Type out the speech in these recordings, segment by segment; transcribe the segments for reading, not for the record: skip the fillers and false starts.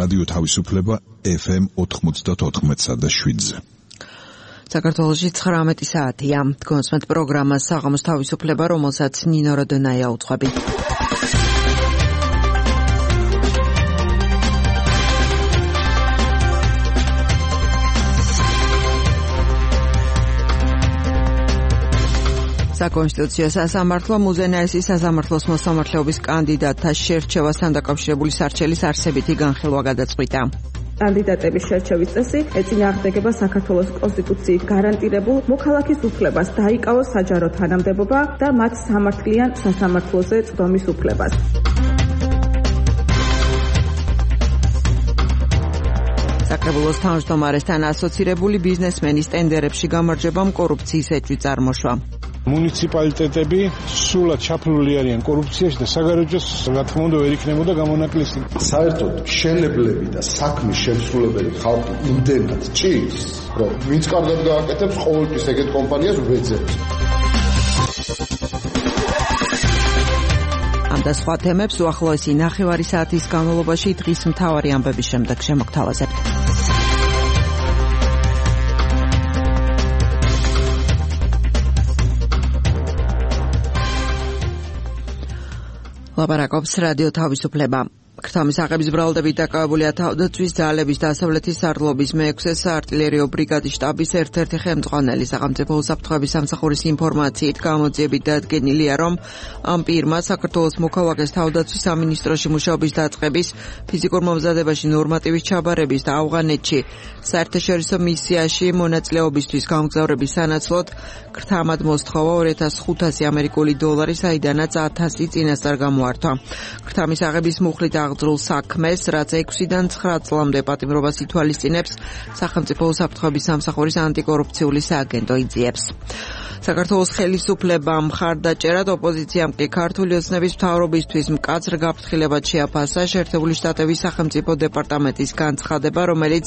რადიო თავისუფლება FM 94.7-ზე. საქართველოში 19 საათია. გონსმეთ პროგრამა საღამოს თავისუფლება, რომელსაც ნინო როდონაია უძღვებით. საკონსტიტუციო სასამართლო მუზენაესის სასამართლოს მოსამართლეობის კანდიდატთა შერჩევასთან დაკავშირებული სარჩელის არსებითი განხილვა გადაწყვიტა. კანდიდატების შერჩევის წესი ეწინააღმდეგება საქართველოს კონსტიტუციით გარანტირებულ მოქალაქის უფლებას დაიკავოს საჯარო თანამდებობა და მათ სამართლიან სასამართლოზე წვდომის უფლებას. საკრებულოს თავმჯდომარესთან ასოცირებული ბიზნესმენის ტენდერებში გამარჯვებამ კორუფციის ეჭვი წარმოშვა. მუნიციპალიტეტები სულად ჩაფლული არიან კორუფციაში და საგარეჯოს რა თქმა უნდა ვერ იქნებოდა გამონაკლისი. საერთოდ მშენებლები და საქმის შემსრულებელი ხალხი იმდენად ჭირს, რომ ვინც კარგად გააკეთებს, ყოველთვის ეგეთ კომპანიას ვეძებს. ამ და სხვა თემებს უახლოესი ნახევარი საათის განმავლობაში დღის მთავარი ამბების შემდეგ შემოგთავაზებთ. ლაპარაკობს რადიო თავისუფლება. ქრთამის აღების ბრალდებით დაკავებულია თავდაცვის ძალების დასავლეთის სარდლობის მე-6 საარტილერიო ბრიგადის შტაბის ერთ-ერთი ხელმძღვანელი. სახელმწიფო უსაფრთხოების სამსახურის ინფორმაციით გამოძიებით დადგენილია, რომ ამ პირმა საქართველოს მოქალაქეს თავდაცვის სამინისტროში მუშაობის დაწყების, ფიზიკურ მომზადებაში ნორმატივის ჩაბარების და ავღანეთში საერთაშორისო მისიაში მონაწილეობისთვის გამგზავრების სანაცვლოდ ქრთამად მოსთხოვა 2500 ამერიკული დოლარი, საიდანაც 1000 წინასწარ გამოართვა. ქრთამის აღების მუხლით აღძრულ საქმეს, რაც 6-დან 9 წლამდე პატიმრობას ითვალისწინებს, სახელმწიფო უსაფრთხოების სამსახურის ანტიკორუფციული სააგენტო იძიებს. საქართველოს ხელისუფლებამ მხარდაჭერად, ოპოზიციამ კი ქართული ოცნების მთავრობისთვის მკაცრ გაფრთხილებად შეაფასა შეერთებული შტატების სახელმწიფო დეპარტამენტის განცხადება, რომელიც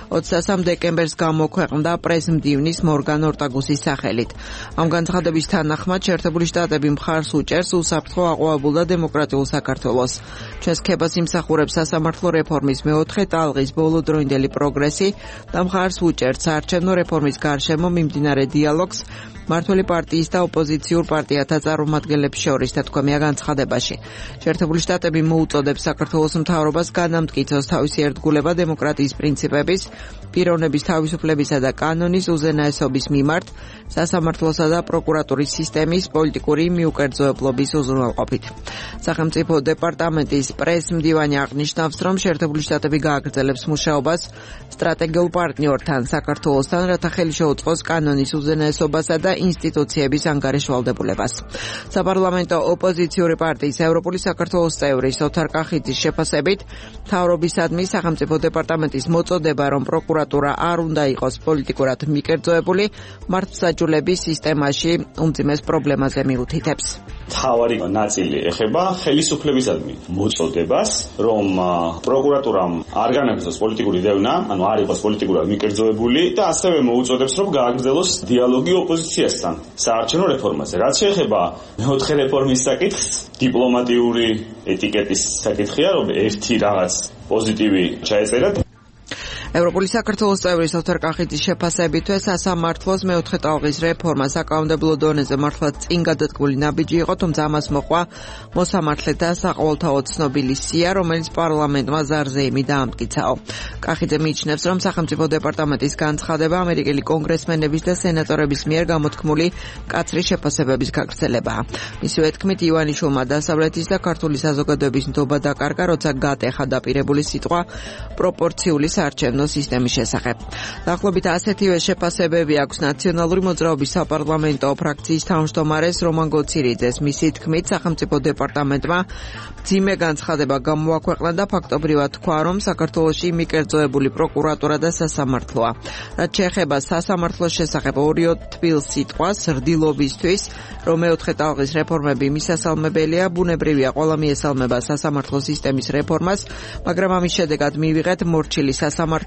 23 დეკემბერს გამოქვეყნდა პრეს-მდივნის მორგან ორტაგუსის სახელით. ამ განცხადების თანახმად შეერთებული შტატები მხარს უჭერს უსაფრთხო აყვავებულ და დემოკრატიულ საქართველოს. ჩვენს ქებას იმსახურებს სასამართლო რეფორმის მეოთხე ტალღის ბოლოდროინდელი პროგრესი და მხარს უჭერს საარჩევნო რეფორმის გარშემო მიმდინარე დიალოგს მმართველი პარტიის და ოპოზიციურ პარტიათა წარმომადგენლებს შორის, თქვენია განცხადებაში. შეერთებული შტატები მოუწოდებს საქართველოს მთავრობას განამტკიცოს თავისი ერთგულება დემოკრატიის პრინციპების, პიროვნების თავისუფლებისა და კანონის უზენაესობის მიმართ, სასამართლოსა და პროკურატურის სისტემის პოლიტიკური მიუკერძოებლობის უზრუნველყოფით. სახელმწიფო დეპარტამენტის პრეს-მდივანი აღნიშნავს, რომ შეერთებული შტატები გააგრძელებს მუშაობას სტრატეგიულ პარტნიორთან, საქართველოსთან, რათა ხელი შეუწყოს კანონის უზენაესობასა და ინსტიტუციების ანგარიშვალდებულებას. საპარლამენტო ოპოზიციური პარტიის ევროპული საქართველოს წევრის ოთარ კახიძის შეფასებით, მთავრობისადმი სახელმწიფო დეპარტამენტის მოწოდება, რომ პროკურატურა არ უნდა იყოს პოლიტიკურად მიკერძოებული, მართლმსაჯულების სისტემაში უმძიმეს პრობლემაზე მიუთითებს. მთავარი ნაწილი ეხება ხელისუფლებისადმი მოწოდებას, რომ პროკურატურამ არ განაგრძოს პოლიტიკური დევნა, ანუ არ იყოს პოლიტიკურად მიკერძოებული და ასევე მოუწოდებს, რომ გააგრძელოს დიალოგი ოპოზიციასთან საარჩევნო რეფორმაზე. რაც შეეხება მეოთხე რეფორმის საკითხს, დიპლომატიური ეტიკეტის საკითხია, რომ ერთი რაღაც პოზიტივი ჩაეწერა. ევროპული საქართველოს წევრის ოთარ კახიძის შეფასებითვე სასამართლოს მეოთხე ტალღის რეფორმა საკანონმდებლო დონეზე მართლაც წინ გადადგმული ნაბიჯი იყო, თუმცა ამას მოყვა მოსამართლეთა საყოველთაო ცნობილი სია, რომელიც პარლამენტმა ზარზეიმი დაამტკიცაო. კახიძე მიიჩნევს, რომ სახელმწიფო დეპარტამენტის განცხადება ამერიკელი კონგრესმენების და სენატორების მიერ გამოთქმული მკაცრი შეფასებების გაგრძელებაა. მისივე თქმით, ივანიშვილმა დასავლეთის და ქართული საზოგადოების ნდობა დაკარგა, როცა გატეხა დაპირებული სიტყვა პროპორციული საარჩევნო სისტემის შესახებ. დაახლოებით ასეთივე შეფასებები აქვს ნაციონალური მოძრაობის საპარლამენტო ფრაქციის თავმჯდომარეს რომან გოცირიძეს. მისი თქმით, სახელმწიფო დეპარტამენტმა მძიმე განცხადება გამოაქვეყნა და ფაქტობრივად თქვა, რომ საქართველოში მიკერძოებული პროკურატურა და სასამართლოა. რაც შეეხება სასამართლოს შესახებ ორიო თბილ სიტყვას რდილობისთვის, რომ მეოთხე ტალღის რეფორმები მისასალმებელია, ბუნებრივია ყველა მიესალმება სასამართლო სისტემის რეფორმას, მაგრამ ამის შედეგად მივიღეთ მორჩილი სასამართლო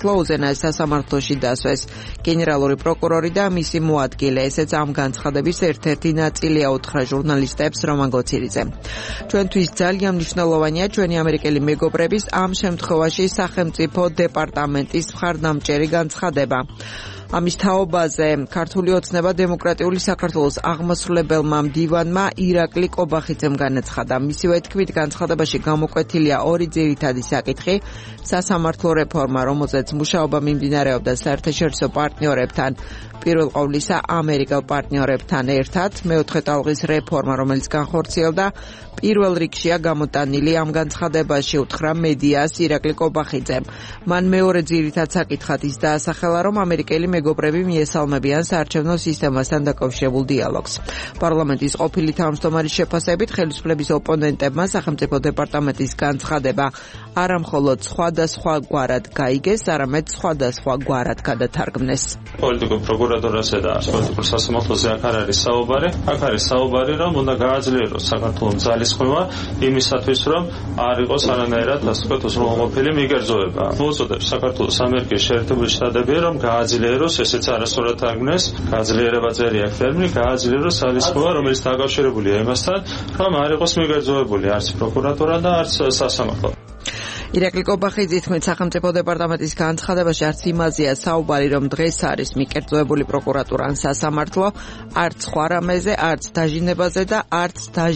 სასამართლო უზენაეს სასამართლოში დასვეს გენერალური პროკურორი და მისი მოადგილე. ესეც ამ განცხადების ერთ-ერთი ნაწილია, უთხრა ჟურნალისტებს რომან გოცირიძემ. ჩვენთვის ძალიან მნიშვნელოვანია ჩვენი ამერიკელი მეგობრების ამ შემთხვევაში სახელმწიფო დეპარტამენტის მხარდამჭერი განცხადება. ამის თაობაზე ქართული ოცნება დემოკრატიული საქართველოს აღმასრულებელმა მდივანმა ირაკლი კობახიძემ განაცხადა. მისივე თქმით, განცხადებაში გამოკვეთილია ორი ძირითადი საკითხი: სასამართლო რეფორმა, რომელზეც მუშაობა მიმდინარეობდა საერთაშორისო პარტნიორებთან, პირველ ყოვლისა ამერიკელ პარტნიორებთან ერთად, მეოთხე ტალღის რეფორმა, რომელიც განხორციელდა პირველ რიგშია გამოტანილი ამ განცხადებაში, უთხრა მედიას ირაკლი კობახიძემ. მან მეორე ძირითად საკითხად ის დაასახელა, რომ ამერიკელი მეგობრები მიესალმებიან საარჩევნო სისტემასთან დაკავშირებულ დიალოგს. პარლამენტის ყოფილი თავმჯდომარის შეფასებით, ხელისუფლების ოპონენტებმა სახელმწიფო დეპარტამენტის განცხადება არა მხოლოდ სხვადასხვაგვარად გაიგეს, არამედ სხვადასხვაგვარად გადათარგმნეს. პოლიტიკურ პროკურატურაზე და პოლიტიკურ სასამართლოზე აქ არ არის საუბარი. აქ არის საუბარი, რომ უნდა გააძლიეროს საქართველოს ძალისხმევა იმისათვის, რომ არ იყოს არანაირად, ასე ვთქვათ, უზრუნველყოფილი მიგერძოება. მოუწოდებს საქართველოს ამერიკის შეერთებული შტატები, რომ გააძლიეროს, ესეც არასწორად თარგმნეს, გააძლიერება წერია ტერმინი, გააძლიეროს ძალისხმევა, რომელიც დაკავშირებულია იმასთან, რომ არ იყოს მიგერძოებული არც პროკურატურა და არც სასამართლო. ირაკლი კობახიძის თქმით, სახელმწიფო დეპარტამენტის განცხადებაში არც იმაზეა საუბარი, რომ დღეს არის მიკერძოებული პროკურატურა ან სასამართლო, არც სხვა რამეზე, არც დაჟინებაზე და არც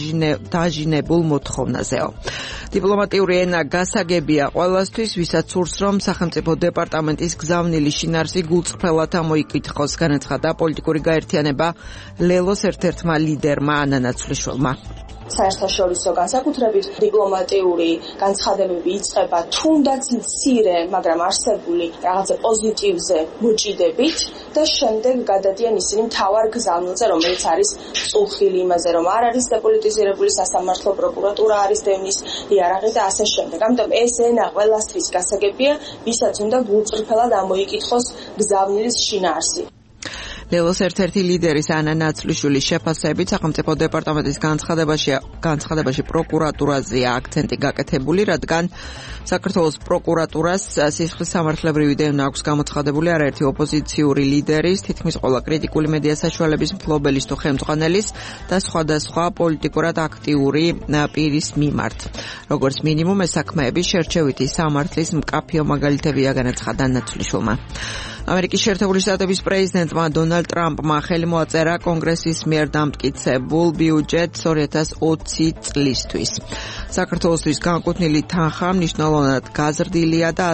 დაჟინებულ მოთხოვნაზეო. დიპლომატიური ენა გასაგებია ყველასთვის, ვისაც სურს, რომ სახელმწიფო დეპარტამენტის გზავნილი შინაარსი გულწრფელად ამოიკითხოს, განაცხადა პოლიტიკური გაერთიანება ლელოს ერთ-ერთმა ლიდერმა ანა ნაცვლიშვილმა. საერთაშორისო განსაკუთრებით დიპლომატიური განცხადებები იწყება თუნდაც მცირე, მაგრამ არსებული რაღაცა პოზიტივზე მოჭიდებით და შემდეგ გადადიან ისინი მთავარ გზავნილზე, რომელიც არის წულხილი იმაზე, რომ არ არის დეპოლიტიზირებული სასამართლო, პროკურატურა არის დევნის იარაღი და ასე შემდეგ. ამიტომ ეს ენა ყველასთვის გასაგებია, ვისაც უნდა გულწრფელად ამოიკითხოს გზავნილის შინაარსი. ლელოს ერთ-ერთი ლიდერის ანა ნაცვლიშვილის შეფასებით, სახელმწიფო დეპარტამენტის განცხადებაში პროკურატურაზეა აქცენტი გაკეთებული, რადგან საქართველოს პროკურატურას სისხლის სამართლებრივი დევნა აქვს გამოცხადებული არაერთი ოპოზიციური ლიდერის, თითქმის ყველა კრიტიკული მედია საშუალების მფლობელის თუ ხელმძღვანელის და სხვადასხვა პოლიტიკურად აქტიური პირის მიმართ. როგორც მინიმუმ, ეს საქმეები შერჩევითი სამართლის მკაფიო მაგალითებია, განაცხადა ნაცვლიშვილმა. ამერიკის შეერთებული შტატების პრეზიდენტმა დონალდ ტრამპმა ხელი მოაწერა კონგრესის მიერ დამტკიცებულ ბიუჯეტს 2020 წლისთვის. საქართველოსთვის განკუთვნილი თანხა მნიშვნელოვნად გაზრდილია და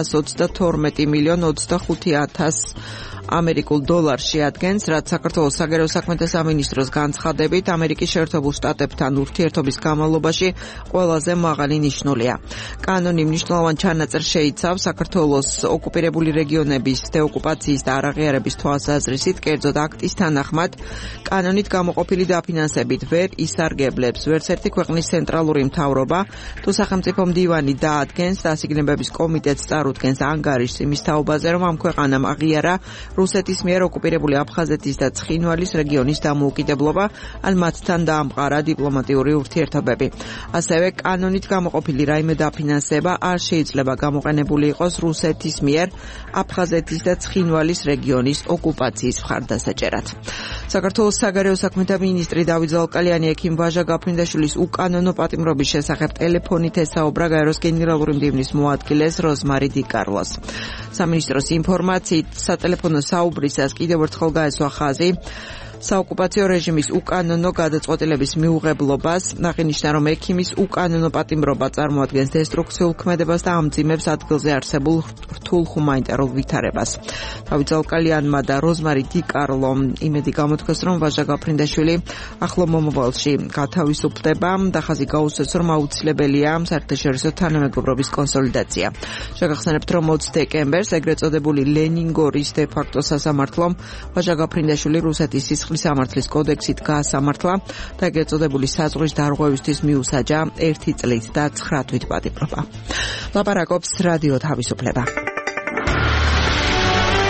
122,025,000 ამერიკულ დოლარს შეადგენს, რაც საქართველოს საგარეო საქმეთა სამინისტროს განცხადებით ამერიკის შეერთებულ შტატებთან ურთიერთობის განმავლობაში ყველაზე მაღალი ნიშნულია. კანონი მნიშვნელოვან ჩანაწერს შეიცავს საქართველოს ოკუპირებული რეგიონების დეოკუპაციის და არაღიარების თვალსაზრისით, კერძოდ აქტის თანახმად, კანონით გამოყოფილი დაფინანსებით ვერ ისარგებლებს ვერც ერთი ქვეყნის ცენტრალური მთავრობა, თუ სახელმწიფო მდივანი დაადგენს და ასიგნებების კომიტეტს წარუდგენს ანგარიშს იმის თაობაზე, რომ ამ ქვეყანამ აღიარა რუსეთის მიერ ოკუპირებული აფხაზეთის და ცხინვალის რეგიონის დამოუკიდებლობა, ან მათთან დაამყარა დიპლომატიური ურთიერთობები. ასევე კანონით გამოყოფილი რაიმე დაფინანსება არ შეიძლება გამოყენებული იყოს რუსეთის მიერ აფხაზეთის და ცხინვალის რეგიონის ოკუპაციის მხარდასაჭერად. საქართველოს საგარეო საქმეთა მინისტრი დავით ზალკალიანი ექიმ ვაჟა გაფრინდაშვილის უკანონო პატიმრობის შესახებ ტელეფონით ესაუბრა გაეროს გენერალური მდივნის მოადგილეს როზმარი დიკარლოს. სამინისტროს ინფორმაციით, სატელეფონო საუბრისას კიდევ ერთხელ გაესვა ხაზი საოკუპაციო რეჟიმის უკანონო გადაწყვეტილების მიუღებლობას, აღინიშნა, რომ ექიმის უკანონო პატიმრობა წარმოადგენს დესტრუქციულ ქმედებას და ამძიმებს ადგილზე არსებულ რთულ ჰუმანიტარულ ვითარებას. დავით ზალკალიანმა და როზმარი დიკარლომ იმედი გამოთქვეს, რომ ვაჟა გაფრინდაშვილი ახლო მომავალში გათავისუფლდება და ხაზი გაუსვეს, რომ აუცილებელია საერთაშორისო თანამეგობრობის კონსოლიდაცია. შეგახსენებთ, რომ 20 დეკემბერს ეგრეთ წოდებული ლენინგორის დე-ფაქტო სასამართლომ ვაჟა გაფრინდაშვილი რუსეთის სისხლის სამართლის კოდექსით გაასამართლა და ეგრეთ წოდებული საზღვრის დარღვევისთვის მიუსაჯა 1 წლით და 9 თვით პატიმრობა. ლაპარაკობს რადიო თავისუფლება.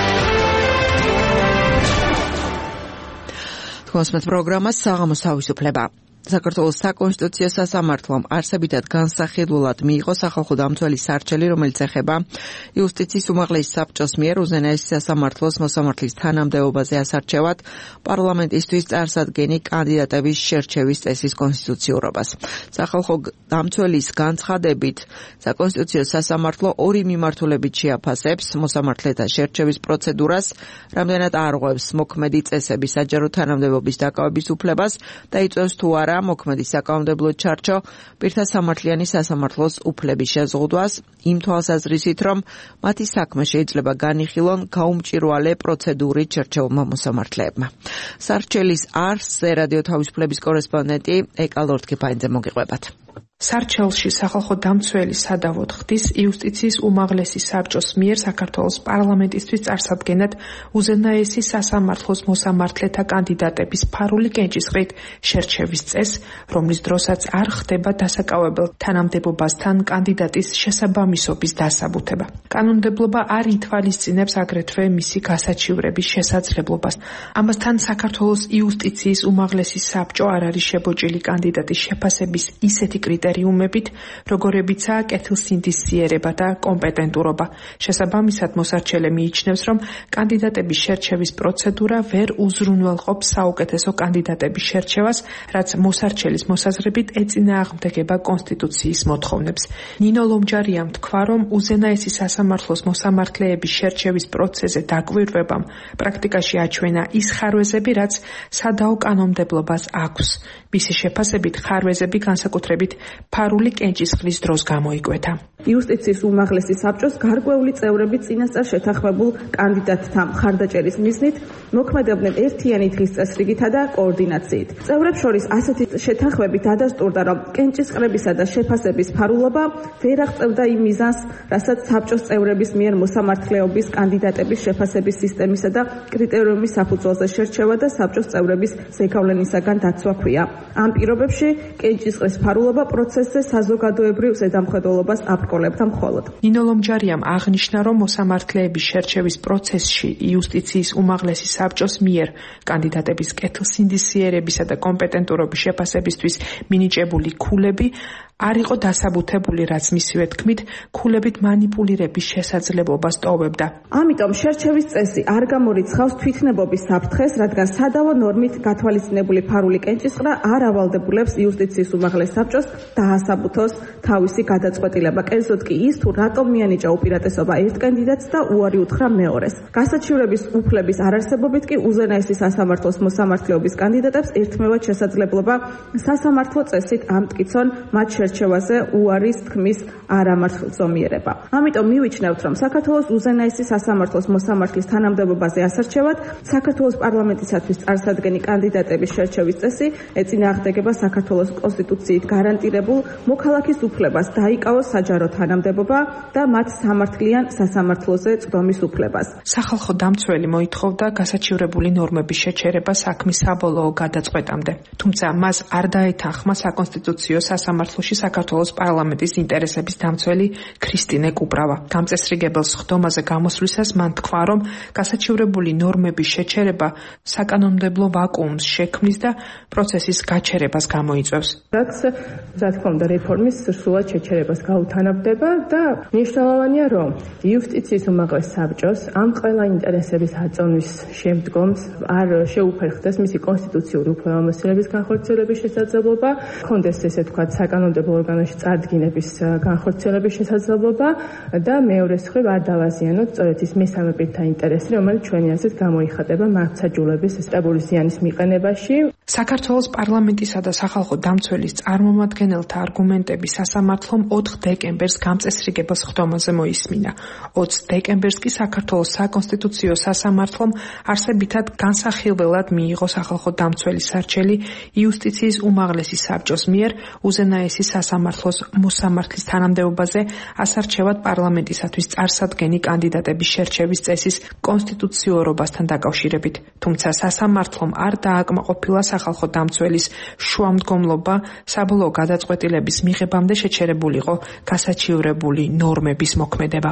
თქვენს პროგრამას საღამოს თავისუფლება. საქართველოს საკონსტიტუციო სასამართლომ არსებითად განსახილულად მიიღო სახალხო დამცველის სარჩელი, რომელიც ეხება იუსტიციის უმაღლესი საბჭოს მიერ უზენაესი სასამართლოს მოსამართლის თანამდებობაზე ასარჩევად პარლამენტისთვის წარსადგენი კანდიდატების შერჩევის წესის კონსტიტუციურობას. სახალხო დამცველის განცხადებით, საკონსტიტუციო სასამართლო ორი მიმართულებით შეაფასებს მოსამართლეთა შერჩევის პროცედურას, რამდენად არღვევს მოქმედი წესების საჯარო თანამდებობის დაკავების უფლებას და იწვევს თუ არა მოქმედი საკანონმდებლო ჩარჩო პირთა სამართლიანი სასამართლოს უფლების შეზღუდვას, იმ თვალსაზრისით, რომ მათი საქმე შეიძლება განიხილონ გაუმჭირვალე პროცედურით შერჩეულმა მოსამართლეებმა. სარჩელის არსზე რადიო თავისუფლების კორესპონდენტი ეკა ლორთქიფანიძე მოგიყვებათ. სარჩელში სახალხო დამცველი სადავოდ ხდის იუსტიციის უმაღლესი საბჭოს მიერ საქართველოს პარლამენტისთვის წარსადგენად უზენაესი სასამართლოს მოსამართლეთა კანდიდატების ფარული კენჭისყრით შერჩევის წესს, რომლის დროსაც არ ხდება დასაკავებელ თანამდებობასთან კანდიდატის შესაბამისობის დასაბუთება. კანონმდებლობა არ ითვალისწინებს აგრეთვე მისი გასაჩივრების შესაძლებლობას. ამასთან საქართველოს იუსტიციის უმაღლესი საბჭო არ არის შებოჭილი კანდიდატის შეფასების ისეთი კრიტერიუმებით, როგორებიცაა კეთილსინდისიერება და კომპეტენტურობა. შესაბამისად, მოსარჩელე მიიჩნევს, რომ კანდიდატების შერჩევის პროცედურა ვერ უზრუნველყოფს საუკეთესო კანდიდატების შერჩევას, რაც მოსარჩელის მოსაზრებით ეწინააღმდეგება კონსტიტუციის მოთხოვნებს. ნინო ლომჯარიამ თქვა, რომ უზენაესი სასამართლოს მოსამართლეების შერჩევის პროცესზე დაკვირვებამ პრაქტიკაში აჩვენა ის ხარვეზები, რაც სადაო კანონმდებლობას აქვს. მისი შეფასებით ხარვეზები განსაკუთრებით ფარული კენჭისყრის დროს გამოიკვეთა. იუსტიციის უმაღლესი საბჭოს გარკვეული წევრები წინასწარ შეთანხმებულ კანდიდატთა მხარდაჭერის მიზნით მოქმედებდნენ ერთიანი დღის წესრიგითა და კოორდინაციით. წევრებს შორის ასეთი შეთანხმები დადასტურდა, რომ კენჭისყრებისა და შეფასების ფარულობა ვერ აღწევდა იმ მიზანს, რასაც საბჭოს წევრების მიერ მოსამართლეობის კანდიდატების შეფასების სისტემისა და კრიტერიუმის საფუძველზე შერჩევა და საბჭოს წევრების ზეგავლენისაგან დაცვა ჰქვია. ამ პირობებში კენჭისყრის ფარულობა პროცესზე საზოგადოებრივ ზედამხედველობას აბრკოლებდა მხოლოდ. ნინო ლომჯარიამ აღნიშნა, რომ მოსამართლეების შერჩევის პროცესში იუსტიციის უმაღლესი საბჭოს მიერ კანდიდატების კეთილსინდისიერებისა და კომპეტენტურობის შეფასებისთვის მინიჭებული ქულები არ იყო დასაბუთებული, რაც მისივე თქმით, ქულებით მანიპულირების შესაძლებლობას ტოვებდა. ამიტომ შერჩევის წესი არ გამორიცხავს თვითნებობის საფრთხეს, რადგან სადავო ნორმით გათვალისწინებული ფარული კენჭისყრა არ ავალდებულებს იუსტიციის უმაღლეს საბჭოს დაასაბუთოს თავისი გადაწყვეტილება. კერძოდ კი ის, თუ რატომ მიანიჭა უპირატესობა ერთ კანდიდატს და უარი უთხრა მეორეს. გასაჩივრების უფლების არარსებობით კი უზენაესი სასამართლოს მოსამართლეობის კანდიდატებს ერთმევად შესაძლებლობა სასამართლო წესით ამტკიცონ მათ შერჩევაზე უარის თქმის არამართლწომიერება. ამიტომ მივიჩნევთ, რომ საქართველოს უზენაესი სასამართლოს მოსამართლის თანამდებობაზე ასარჩევად საქართველოს პარლამენტისათვის წარსადგენი კანდიდატების შერჩევის წესი ეწინააღმდეგება საქართველოს კონსტიტუციით გარანტირებულ მოქალაქის უფლებას დაიკავოს საჯარო თანამდებობა და მათ სამართლიან სასამართლოზე წვდომის უფლებას. სახალხო დამცველი მოითხოვდა გასაჩივრებული ნორმების შეჩერება საქმის საბოლოო გადაწყვეტამდე. თუმცა მას არ დაეთანხმა საკონსტიტუციო სასამართლოში საქართველოს პარლამენტის ინტერესების დამცველი ქრისტინე კუპრავა. გამწესრიგებელ სხდომაზე გამოსვლისას მან თქვა, რომ გასაჩივრებული ნორმების შეჩერება საკანონმდებლო ვაკუუმს შექმნის და პროცესის გაჩერებას გამოიწვევს. რაც რა თქმა უნდა რეფორმის სრულად შეჩერებას გაუთანაბრდება და მნიშვნელოვანია, რომ იუსტიციის უმაღლეს საბჭოს ამ ყველა ინტერესების აწონვის შემდგომს არ შეუფერხდეს მისი კონსტიტუციური უფლებამოსილების განხორციელების შესაძლებლობა, ჰქონდეს ესე თქვა საკანონმდებლო ორგანოში წარდგინების განხორციელების შესაძლებლობა და მეორე მხრივ არ დავაზიანოთ სწორედ ის მესამე პირთა ინტერესი, რომელიც ჩვენი აზრით გამოიხატება მართლმსაჯულების სტაბილური ზიანის მიყენებაში. საქართველოს პარლამენტისა და სახალხო დამცველის წარმომადგენელთა არგუმენტები სასამართლომ 4 დეკემბერს გამწესრიგებელ სხდომაზე მოისმინა. 20 დეკემბერს კი საქართველოს საკონსტიტუციო სასამართლომ არსებითად განსახილველად მიიღო სახალხო დამცველის სარჩელი იუსტიციის უმაღლესი საბჭოს მიერ უზენაესი სასამართლოს მოსამართლის თანამდებობაზე ასარჩევად პარლამენტისათვის წარსადგენი კანდიდატების შერჩევის წესის კონსტიტუციურობასთან დაკავშირებით. თუმცა სასამართლომ არ დააკმაყოფილა სახალხო დამცველის შუამდგომლობა საბოლოო გადაწყვეტილების მიღებამდე შეჩერებულიყო გასაჩივრებული ნორმების მოქმედება.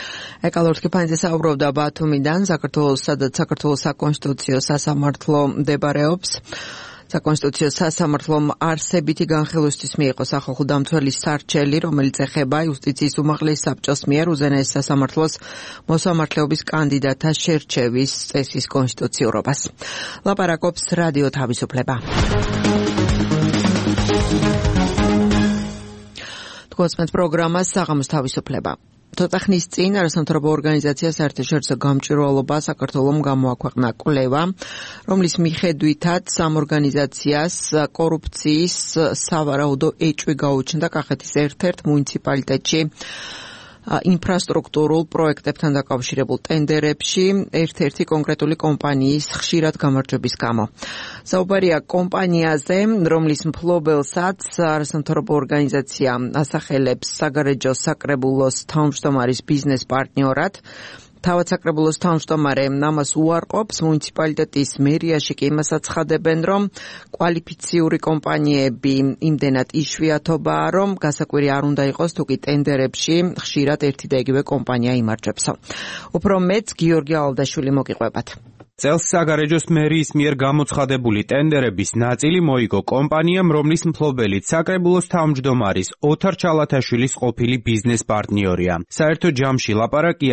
ეკა ლორთქიფანიძე საუბრობდა ბათუმიდან, საქართველოს, სადაც საქართველოს საკონსტიტუციო სასამართლო მდებარეობს. საკონსტიტუციო სასამართლომ არსებითი განხილვისთვის მიიღო სახალხო დამცველის სარჩელი, რომელიც ეხება იუსტიციის უმაღლეს საბჭოს მიერ უზენაეს სასამართლოს მოსამართლეობის კანდიდატთა შერჩევის წესის კონსტიტუციურობას. ლაპარაკობს რადიო თავისუფლება. თქვენს პროგრამას საღამოს თავისუფლება. ცოტა ხნის წინ არასამთავრობო ორგანიზაცია საერთაშორისო გამჭვირვალობა საქართველომ გამოაქვეყნა კვლევა, რომლის მიხედვითაც ამ ორგანიზაციას კორუფციის სავარაუდო ეჭვი გაუჩნდა კახეთის ერთ-ერთ მუნიციპალიტეტში ინფრასტრუქტურულ პროექტებთან დაკავშირებულ ტენდერებში ერთ-ერთი კონკრეტული კომპანიის ხშირად გამარჯვების გამო. საუბარია კომპანიაზე, რომლის მფლობელსაც არასამთავრობო ორგანიზაცია ასახელებს საგარეჯო საკრებულოს თავმჯდომარის ბიზნეს პარტნიორად. თავად საკრებულოს თავმჯდომარე ამას უარყოფს, მუნიციპალიტეტის მერიაში კი იმას აცხადებენ, რომ კვალიფიციური კომპანიები იმდენად იშვიათობაა, რომ გასაკვირი არ უნდა იყოს თუ კი ტენდერებში ხშირად ერთი და იგივე კომპანია იმარჯვებსო. უფრო მეც გიორგი ალდაშვილი მოგიყვებათ. წელს საგარეჯოს მერიის მიერ გამოცხადებული ტენდერების ნაწილი მოიგო კომპანიამ, რომლის მფლობელიც საკრებულოს თავმჯდომარის ოთარ ჩალათაშვილის ყოფილი ბიზნეს პარტნიორია. საერთო ჯამში ლაპარაკია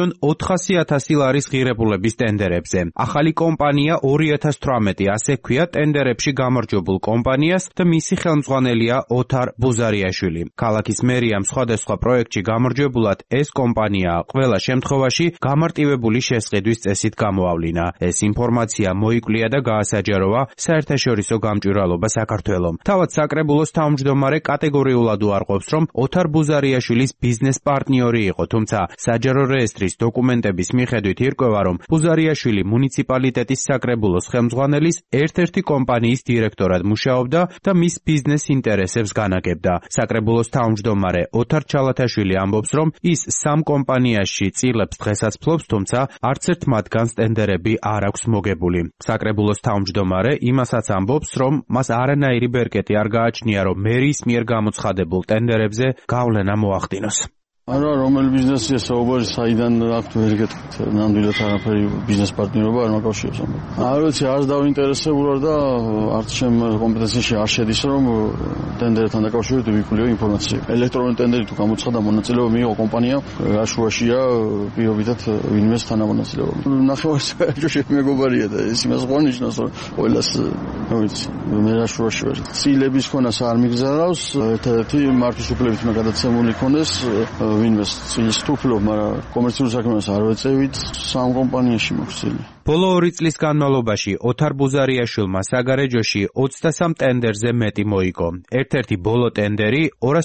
1.4 მილიონ ლარის ღირებულების ტენდერებზე. ახალი კომპანია 2018, ასე ქვია ტენდერებში გამარჯვებულ კომპანიას და მისი ხელმძღვანელია ოთარ ბუზარიაშვილი. ქალაქის მერიამ სხვადასხვა პროექტში გამარჯვებულად ეს კომპანია ყველა შემთხვევაში გამარტივებული შესყიდვის წესით გამოავლინა. ეს ინფორმაცია მოიკლია და გაასაჯაროვა საერთაშორისო გამჭვირვალობა საქართველომ. თავად საკრებულოს თავმჯდომარე კატეგორიულად უარყოფს, რომ ოთარ ბუზარიაშვილის ბიზნეს პარტნიორი იყო, თუმცა საჯარო რეესტრის დოკუმენტების მიხედვით ირკვევა, რომ ბუზარიაშვილი მუნიციპალიტეტის საკრებულოს ხელმძღვანელის ერთ-ერთი კომპანიის დირექტორად მუშაობდა და მის ბიზნეს ინტერესებს განაგებდა. საკრებულოს თავმჯდომარე ოთარ ჩალათაშვილი ამბობს, რომ ის 3 კომპანიაში წილებს დღესაც ფლობს, თუმცა არც ერთ მათგანს ტენდერები არ აქვს მოგებული. საკრებულოს თავმჯდომარე იმასაც ამბობს, რომ მას არანაირი ბერკეტი არ გააჩნია, რომ მერიის მიერ გამოცხადებულ ტენდერებზე გავლენა მოახდინოს. არა, რომელი ბიზნესია საუბარი, საიდან აქვთ ვერგეთქით, ნამდვილად არაფერი ბიზნეს პარტნიორობა არ მაკავშირებს. არ ვიცი, არც დავინტერესებული ვარ და არც ჩემ კომპეტენციაში არ შედის, რომ ტენდერთან დაკავშირებით ვიკვლიო ინფორმაცია. ელექტრონული ტენდერი თუ გამოცხადა, მონაწილეობა მიიღო კომპანიამ, რა შუაშია პირობითად ვინმეს თანამონაწილეობა. ნახევარსაჯოში მეგობარია და ეს იმას ღვნიშნავს, რომ ყველას, რა ვიცი, მე რა შუაში ვარ. ცილების ქონას არ მიგზავნავს, ერთ-ერთი მართვის უფლებით მე გადაცემული ქონდეს ვინმეს წილის თუფლობ, მაგრამ კომერციულ საქმეს არ ვეწევით, 3 კომპანიაში მოგცილი. ბოლო 2 წლის განმავლობაში ოთარ ბუზარიაშვილმა საგარეჯოში 23 ტენდერზე მეტი მოიგო. ერთ-ერთი ბოლო ტენდერი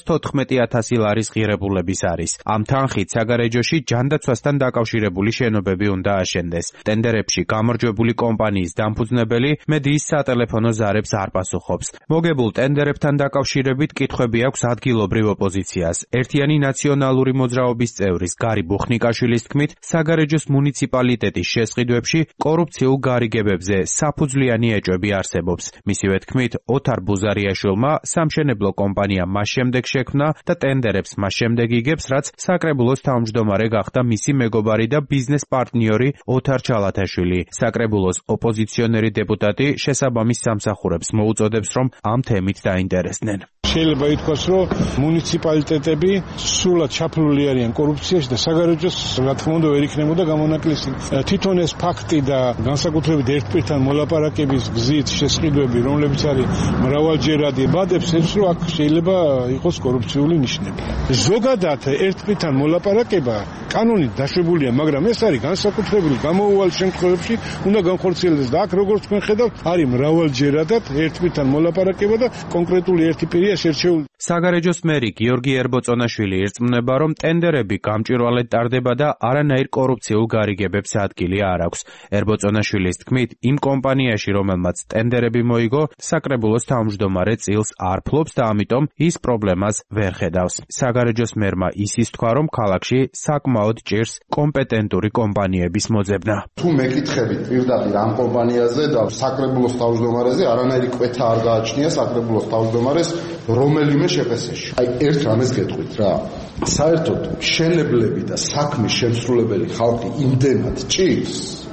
214,000 ლარის ღირებულების არის. ამ თანხით საგარეჯოში ჯანდაცვასთან დაკავშირებული შენობები უნდა აშენდეს. ტენდერებში გამარჯვებული კომპანიის დამფუძნებელი მედიის სატელეფონო ზარებს არ პასუხობს. მოგებულ ტენდერებთან დაკავშირებით კითხვები აქვს ადგილობრივ ოპოზიციას. ერთიანი ნაციონალური მოძრაობის წევრის გარი ბუხნიკაშვილის თქმით, საგარეჯოს მუნიციპალიტეტის შესყიდვებში კორუფციულ გარიგებებზე საფუძვლიანი ეჭვები არსებობს. მისივე თქმით, ოთარ ბუზარიაშვილმა სამშენებლო კომპანია მას შემდეგ შექმნა და ტენდერებს მას შემდეგ იგებს, რაც საკრებულოს თავმჯდომარე გახდა მისი მეგობარი და ბიზნეს პარტნიორი ოთარ ჩალათაშვილი. საკრებულოს ოპოზიციონერი დეპუტატი შესაბამის სამსახურებს მოუწოდებს, რომ ამ თემით დაინტერესდნენ. შეიძლება ითქვას, რომ მუნიციპალიტეტები სრულად ჩაფლული არიან კორუფციაში და საგარეჯოს რა თქმა უნდა ვერ იქნებოდა გამონაკლისი. თვითონ ეს ფაქტი და განსაკუთრებით ერთპირთან მოლაპარაკების გზით შესყიდვები, რომლებიც არის მრავალჯერადი, ბადებს ეს, რომ აქ შეიძლება იყოს კორუფციული ნიშნები. ზოგადად ერთპირთან მოლაპარაკება კანონით დაშვებულია, მაგრამ ეს არის განსაკუთრებული გამოუვალ შემთხვევებში უნდა განხორციელდეს და აქ როგორც თქვენ ხედავთ, არის მრავალჯერადად ერთპირთან მოლაპარაკება და კონკრეტული ერთი პირია შერჩეული. საგარეჯოს მერი გიორგი ერბოწონაშვილი ირწმუნება, რომ ტენდერები გამჭვირვალედ ტარდება და არანაირ კორუფციულ გარიგებებს ადგილი არ აქვს. ერბოწონაშვილის თქმით, იმ კომპანიაში, რომელმაც ტენდერები მოიგო, საკრებულოს თავმჯდომარე წილს არ ფლობს და ამიტომ ის პრობლემას ვერ ხედავს. საგარეჯოს მერმა ისიც თქვა, რომ ქალაქში საკმაოდ ჭირს კომპეტენტური კომპანიების მოძებნა. თუ მეკითხებით პირდაპირ ამ კომპანიაზე და საკრებულოს თავმჯდომარეზე, არანაირი კვეთა არ გააჩნია საკრებულოს თავმჯდომარეს რომელიმე შეფასებაში. აი ერთ რამეს გეტყვით რა. საერთოდ შენებლები და საქმის შემსრულებელი ხალხი იმდენად ჭირს,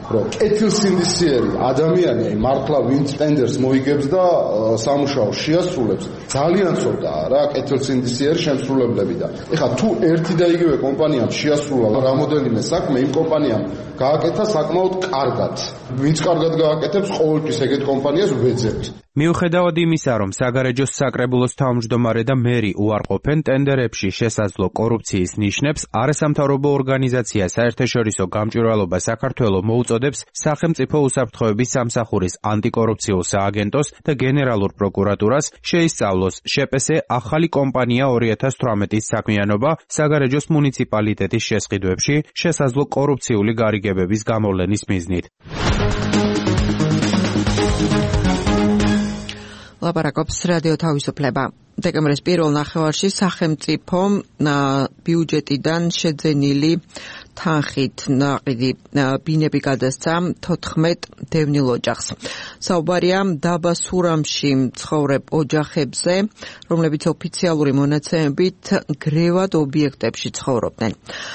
რომ კეთილსინდისიერი ადამიანი მართლა ვინც ტენდერს მოიგებს და სამუშაოს შეასრულებს, ძალიან ცოტაა რა კეთილსინდისიერი შემსრულებლები და ეხლა თუ ერთი და იგივე კომპანიამ შეასრულა რამოდენიმე საქმე, იმ კომპანიამ გააკეთა საკმაოდ კარგად. ვინც კარგად გააკეთებს, ყოველთვის ეგეთ კომპანიას ვეძებთ. მიუხედავად იმისა, რომ საგარეჯოს საკრებულოს თავმჯდომარე და მერი უარყოფენ ტენდერებში შესაძლო კორუფციის ნიშნებს, არასამთავრობო ორგანიზაცია საერთაშორისო გამჭვირვალობა საქართველოს მოუწოდებს სახელმწიფო უსაფრთხოების სამსახურის ანტიკორუფციულ სააგენტოს და გენერალურ პროკურატურას შეისწავლოს შპს ახალი კომპანია 2018-ის საქმიანობა საგარეჯოს მუნიციპალიტეტის შესყიდვებში შესაძლო კორუფციული გარიგებების გამოვლენის მიზნით. ლაპარაკობს რადიო თავისუფლება. დეკემბრის პირველ ნახევარში სახელმწიფო ბიუჯეტიდან შეძენილი თანხით ნაყიდი ბინები გადასცა 14 დევნილ ოჯახს. საუბარია დაბა სურამში მცხოვრებ ოჯახებზე, რომლებიც ოფიციალური მონაცემებით გრევად ობიექტებში ცხოვრობდნენ.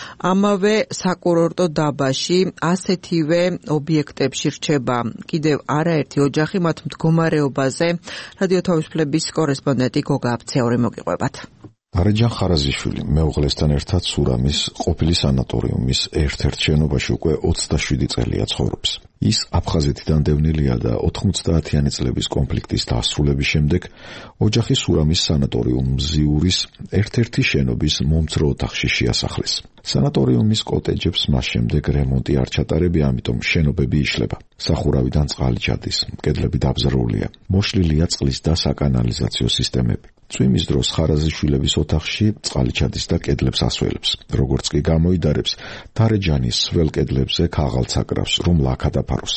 ამავე საკურორტო დაბაში ასეთივე ობიექტებში რჩება კიდევ არაერთი ოჯახი, მათ მდგომარეობაზე რადიო თავისუფლების კორესპონდენტი გოგა აფცეური მოგიყვებათ. არეჯან ხარაზიშვილი მეუღლესთან ერთად სურამის ყოფილი სანატორიუმის ერთ-ერთ შენობაში უკვე 27 წელია ცხოვრობს. ის აფხაზეთიდან დევნილია და 90-იანი წლების კონფლიქტის დასრულების შემდეგ ოჯახი სურამის სანატორიუმ ზიურის ერთ-ერთი შენობის მომცრო ოთახში შეასახლეს. სანატორიუმის კოტეჯებს მას შემდეგ რემონტი არ ჩატარებია, ამიტომ შენობები იშლება. სახურავიდან წყალი ჩადის, კედლები დაბზარულია, მოშლილია წყლის და საკანალიზაციო სისტემები. წვიმის დროს ხარაზიშვილების ოთახში წყალი ჩადის და კედლებს ასველებს. როგორც კი გამოიდარებს, თარეჯანის სველ კედლებზე ქაღალდს აკრავს, რომ ლაქა დაფაროს.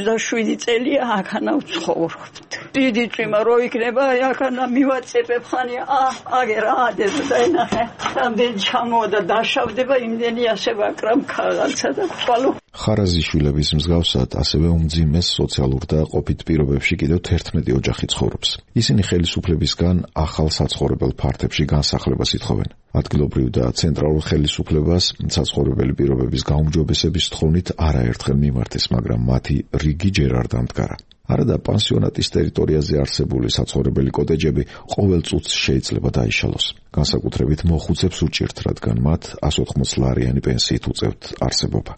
27 წელია აქანა ვცხოვრობთ. დიდი წვიმა რო იქნება, აქანა მივაწებებ ხანი, აგერ ადეს და ენახე. რამდენი ჩამოვა დაშავდება, იმდენი ასე ვაკრამ ქაღალდსა და წყალო. ხარაზიშვილების მსგავსად ასევე უმძიმეს სოციალურ და ყოფით პირობებში კიდევ 11 ოჯახი ცხოვრობს. ისინი ხელისუფლებისგან ახალ საცხოვრებელ ფართებში განსახლებას ითხოვენ. ადგილობრივ და ცენტრალურ ხელისუფლებას საცხოვრებელი პირობების გაუმჯობესების თხოვნით არაერთხელ მიმართეს, მაგრამ მათი რიგი ჯერ არ დამდგარა. არადა პანსიონატის ტერიტორიაზე არსებული საცხოვრებელი კოტეჯები ყოველ წუთს შეიძლება დაიშალოს. განსაკუთრებით მოხუცებს უჭირთ, რადგან მათ 180 ლარიანი პენსიით უწევთ არსებობა.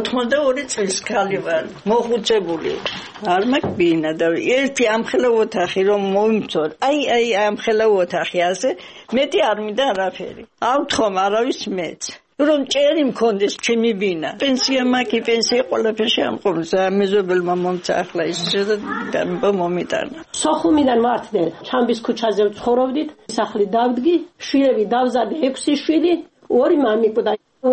82 წლის ქალი ვარ, მოხუცებული. არ მეკბინა და ერთი ამხელა ოთახი რომ მომწორ. აი ამხელა ოთახი ასე, მეტი არ მინდა არაფერი. არ ვთხოვ არავის მეც. რომ ჭერი მქონდეს ჩემი ბინა. პენსია მაქვს, პენსია ყველაფერში ამყობს. მეზობელმა მომცა ახლა ის და მომიტანა. სოხუმიდან მართლ ჩამბის ქუჩაზე ვცხოვრობდით. სახლი დავდგი, შვილები დავზადე 6 შვილი, 2 მამიკვდა.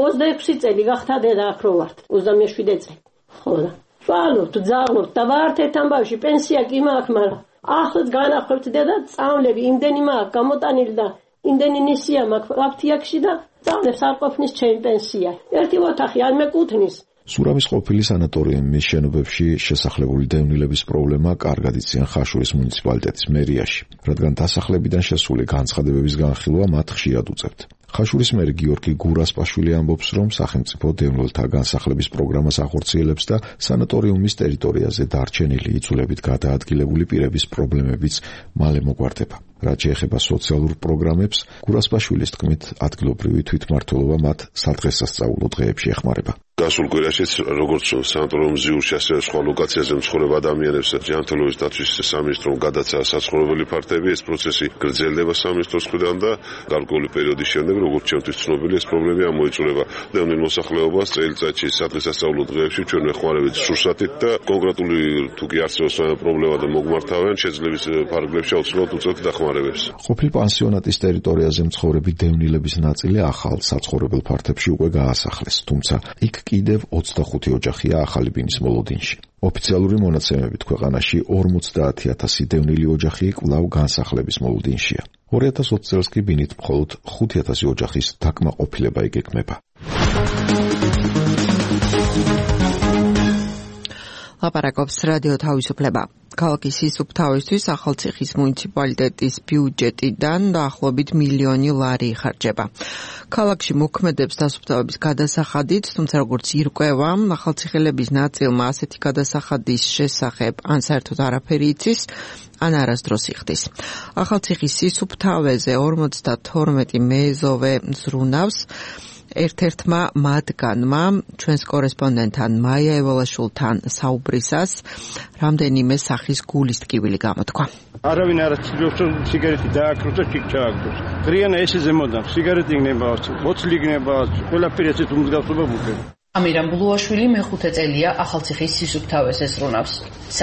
26 წელი გახდა დედა აქ რო ვართ. 27 წელი. ხო და ვალობთ, ძაღლობთ და ვართ ერთ ამბავში პენსია კი მაქვს, მაგრამ ახლაც განახვევთ დედა, წამლები იმდენი მაქვს გამოტანილი და იმდენი ნისია მაქვს აფთიაქში და წამლებს არ ყოფნის ჩემი პენსია. ერთი ოთახი არ მეკუთვნის. სურამის ყოფილი სანატორიუმის შენობებში შესახლებული დევნილების პრობლემა კარგად იციან ხაშურის მუნიციპალიტეტის მერიაში, რადგან დასახლებიდან შესული განცხადებების განხილვა მათ ხშირად უწევთ. ხაშურის მერი გიორგი გურასპაშვილი ამბობს, რომ სახელმწიფო დევნილთა განსახლების პროგრამას ახორციელებს და სანატორიუმის ტერიტორიაზე დარჩენილი იწულებით გადაადგილებული პირების პრობლემებიც მალე მოგვარდება. რაც შეეხება სოციალურ პროგრამებს, გურასპაშვილის თქმით, ადგილობრივი თვითმმართველობა მათ სადღესასწაულო დღეებში ეხმარება. გასულ კვირაშიც როგორც სანატორიუმ ზიურში, ასევე სხვა ლოკაციაზე მცხოვრებ ადამიანებს ჯანმრთელობის დაცვის სამინისტრომ გადაცა საცხოვრებელი ფართები. ეს პროცესი გრძელდება სამინისტროს მხრიდან და გარკვეული პერიოდის შემდეგ, როგორც ჩემთვის ცნობილი, ეს პრობლემა მოიწურება დევნილ მოსახლეობას წელიწადში სადღესასწაულო დღეებში ჩვენ ვეხმარებით სურსათით და კონკრეტული თუ კი არსებობს პრობლემა და მოგმართავენ, შეძლების ფარგლებში აუცილებლად უწევთ დახმარებებს. ყოფილ პანსიონატის ტერიტორიაზე მცხოვრები დევნილების ნაწილი ახალ საცხოვრებელ ფართებში უკვე გაასახლეს, თუმცა იქ კიდევ 25 ოჯახია ახალი ბინის მოლოდინში. ოფიციალური მონაცემებით ქვეყანაში 50,000 დევნილი ოჯახი კვლავ განსახლების მოლოდინშია. 2020 წელს კი ბინით მხოლოდ 5,000 ოჯახის დაკმაყოფილება იგეგმება. ლაპარაკობს რადიო თავისუფლება. ქალაქის სისუფთავისთვის ახალციხის მუნიციპალიტეტის ბიუჯეტიდან დაახლოებით 1 მილიონი ლარი იხარჯება. ქალაქში მოქმედებს დასუფთავების გადასახადით, თუმცა როგორც ირკვევა, ახალციხელების ნაწილმა ასეთი გადასახადის შესახებ ან საერთოდ არაფერი იცის, ან არასდროს იხდის. ახალციხის სისუფთავეზე 52 მეზოვე ზრუნავს. ერთ-ერთმა მათგანმა ჩვენს კორესპონდენტთან მაია ევალაშვილთან საუბრისას რამდენიმე სახის გულის ტკივილი გამოთქვა. არავინ არ ცდილობს რომ სიგარეტი დააკროს და ჩიქ ჩააგდოს. ღრიანა ესეზე მოდამ, სიგარეტი იქნება, ბოთლი იქნება, ყველაფერი ესეც უმგდავსობა მუქი. ამირან ბულუაშვილი მეხუთე წელია ახალციხის სისუფთავეზე ზრუნავს.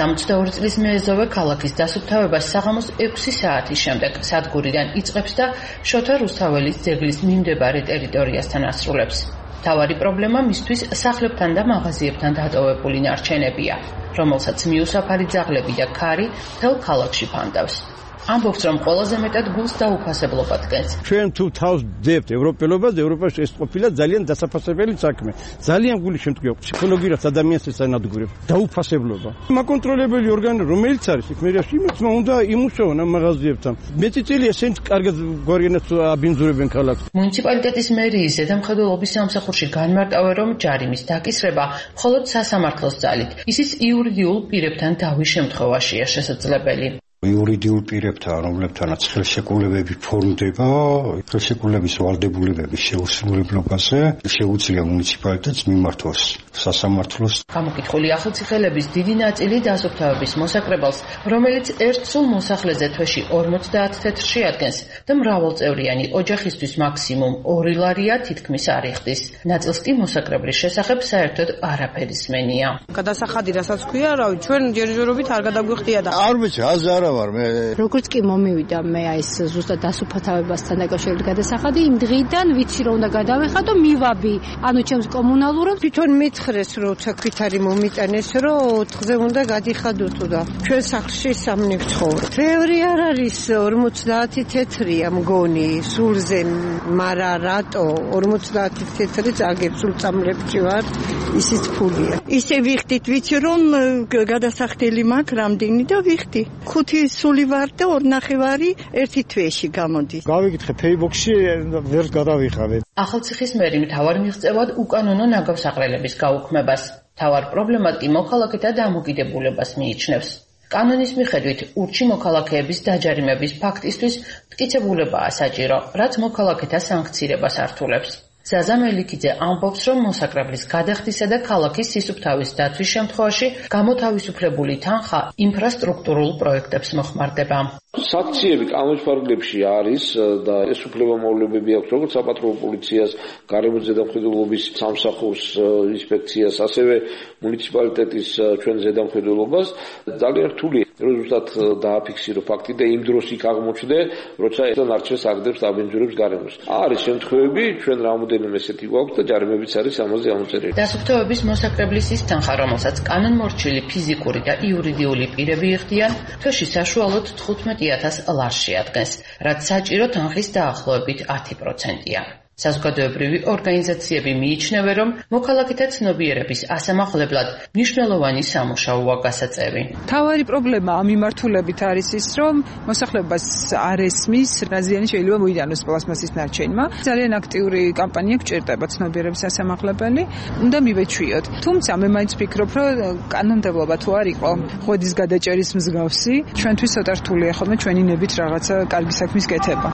62 წლის მეზოვე ქალაქის დასუფთავებას საღამოს 6 საათის შემდეგ სადგურიდან იწყებს და შოთა რუსთაველის ძეგლის მიმდებარე ტერიტორიასთან ასრულებს. მთავარი პრობლემა მისთვის სახლებთან და მაღაზიებთან დატოვებული ნარჩენებია, რომელსაც მიუსაფარი ძაღლები და ქარი მთელ ქალაქში ფანდავს. ამბობს, რომ ყველაზე მეტად გულს დაუფასებლობა დგენს. ჩვენ თუ თავს ვდებთ ევროპელობას, ევროპაში ეს ყოფილა ძალიან დასაფასებელი საქმე. ძალიან გული შემდგეო ფსიქოლოგიურად ადამიანს ეს ანადგურებს. დაუფასებლობა. მაკონტროლებელი ორგანო რომელიც არის, იქ მერიაში იმეც უნდა იმუშაონ ამ მაღაზიებთან. მეტწილია სენც კარგად გვარიანაც აბინძურებენ ქალაქს. მუნიციპალიტეტის მერიის ზედამხედველობის სამსახურში განმარტავენ, რომ ჯარიმის დაკისრება მხოლოდ სასამართლოს ძალით, ისიც იურიდიულ პირებთან დავის შემთხვევაშია შესაძლებელი. იურიდიულ პირებთან, რომლებთანაც ხელშეკრულებები ფორმდება, ხელშეკრულების ვალდებულებების შეუსრულებლობაზე შეუძლია მუნიციპალიტეტს მიმართოს სასამართლოს. გამოკითხული ახალციხელების დიდი ნაწილი დასუფთავების მოსაკრებელს, რომელიც ერთ სულ მოსახლეზე თვეში 50 თეთრში ადგენს და მრავალწევრიანი ოჯახისთვის მაქსიმუმ 2 ლარია თითქმის არ იხდის. ნაწილს კი მოსაკრებლის შესახებ საერთოდ არაფერი სმენია. გადასახადი რასაც ქვია, რავი, ჩვენ ჯერჯერობით არ გადაგვიხდია და არ ვიცი, აზარა ვარ მე. როგორც კი მომივიდა მე ეს ზუსტად დასუფთავებასთან დაკავშირებით გადასახადი, იმ დღიდან ვიცი რომ უნდა გადავეხადო, მივაბი. ანუ ჩემს კომუნალურებს თვითონ მითხრეს რომ თქით არის მომიტანეს რომ 4-ზე უნდა გადიხადოთ და ჩვენ სახლში სამნი ვცხოვრობ. ბევრი არ არის 50 თეთრია მგონი სულზე, მარა რატო 50 თეთრი წაგებ სულ წამლებში ვარ, ისიც ფულია. ისე ვიხდით, ვიცი რომ გადასახდელი მაქვს რამდენი და ვიხდი. 5 სული ვარ და 2.5 ვარი ერთი თვეში გამოდის. გავიკითხე Facebook-ში ვერ გადავიხარე. ახალციხის მერი მთავარ მიღწევად უკანონო ნაგავსაყრელების გაუქმებას. მთავარ პრობლემად კი მოქალაქეთა დამოკიდებულებას მიიჩნევს. კანონის მიხედვით ურჩი მოქალაქეების დაჯარიმების ფაქტისთვის მტკიცებულებაა საჭირო, რაც მოქალაქეთა სანქცირებას ართულებს. ზაზა მელიქიძე ამბობს, რომ მოსაკრებლის გადახდისა და ქალაქის სისუფთავის დაცვის შემთხვევაში გამოთავისუფლებული თანხა ინფრასტრუქტურულ პროექტებს მოხმარდება. სანქციები კანონის ფარგლებში არის და ეს უფლებამოვალეობები აქვს როგორც საპატრულო პოლიციას, გარემოს ზედამხედველობის სამსახურს, ინსპექციას, ასევე მუნიციპალიტეტის ჩვენ ზედამხედველობას. ძალიან რთულია რომ ზუსტად დააფიქსირო ფაქტი და იმ დროს იქ აღმოჩნდე, როცა ეს ნარჩენს აგდებს აბინძურებს გარემოს. არის შემთხვევები, ჩვენ რამოდენიმე ესეთი გვაქვს და ჯარიმებიც არის ამაზე ამოწერილი. დასუფთავების მოსაკრებლის ის თანხა, რომელსაც კანონმორჩილი ფიზიკური და იურიდიული პირები იხდიან, თვეში საშუალოდ 15,000 ლარში ადგენს, რაც საჭირო თანხის დაახლოებით 10%-ია. საზოგადოებრივი ორგანიზაციები მიიჩნევენ, რომ მოქალაქეთა ცნობიერების ასამახლებლად მნიშვნელოვანი სამუშაოა გასაწევი. მთავარი პრობლემა ამ მიმართულებით არის ის, რომ მოსახლეობას არ ესმის, რა ზიანი შეიძლება მოიტანოს პლასმასის ნარჩენმა. ძალიან აქტიური კამპანია გჭირდება ცნობიერების ასამახლებელი, უნდა მივეჩვიოთ. თუმცა მე მაინც ვფიქრობ, რომ კანონმდებლობა თუ არ იყო ღვედის გადაჭერის მსგავსი, ჩვენთვის ცოტა რთულია ხოლმე ჩვენი ნებით რაღაცა კარგი საქმის კეთება.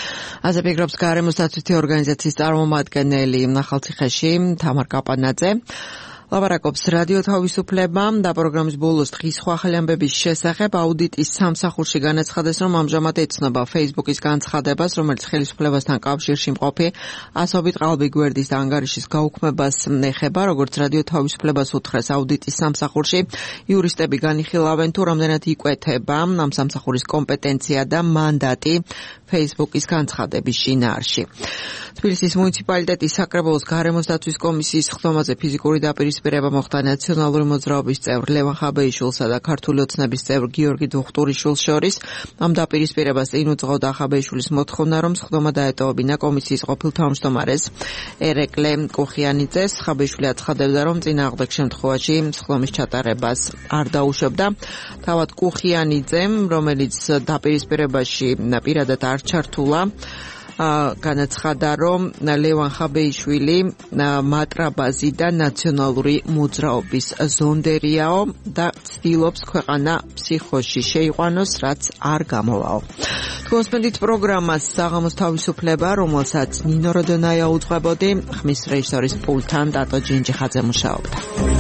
ასე ფიქრობს გარემოს დაცვითი ორგანიზაციის წარმომადგენელი ახალციხეში თამარ კაპანაძე. ლაპარაკობს რადიო თავისუფლება და პროგრამის ბოლოს დღის სხვა ახალი ამბების შესახებ აუდიტის სამსახურში განაცხადეს, რომ ამჟამად ეცნობა Facebook-ის განცხადებას, რომელიც ხელისუფლებასთან კავშირში მყოფი ასობით ყალბი გვერდის და ანგარიშის გაუქმებას ეხება, როგორც რადიო თავისუფლებას უთხრეს აუდიტის სამსახურში, იურისტები განიხილავენ თუ რამდენად იკვეთება ამ სამსახურის კომპეტენცია და მანდატი Facebook-ის განცხადების შინაარსში. თბილისის მუნიციპალიტეტის საკრებულოს გარემოს დაცვის კომისიის ხდომაზე ფიზიკური დაპირისპირება მოხდა ნაციონალური მოძრაობის წევრ ლევან ხაბეიშვილსა და ქართული ოცნების წევრ გიორგი დუხტურიშვილს შორის. ამ დაპირისპირებას წინ უძღოდა ხაბეიშვილის მოთხოვნა, რომ ხდომა დაეტოვებინა კომისიის ყოფილ თავმჯდომარეს ერეკლე კუხიანიძეს. ხაბეიშვილი აცხადებდა, რომ წინააღმდეგ შემთხვევაში ხდომის ჩატარებას არ დაუშვებდა. თავად კუხიანიძემ, რომელიც დაპირისპირებაში პირადად არ ჩართულა, განაცხადა, რომ ლევან ხაბეიშვილი მატრაბაზი და ნაციონალური მოძრაობის ზონდერიაო და ცდილობს ქვეყანა ფსიხოში შეიყვანოს, რაც არ გამოვაო. თქვენსმენდით პროგრამას საღამოს თავისუფლება, რომელსაც ნინო როდონაია უძღვებოდი, ხმის რეჟისორის პულტთან დატო ჯინჯიხაძე მუშაობდა.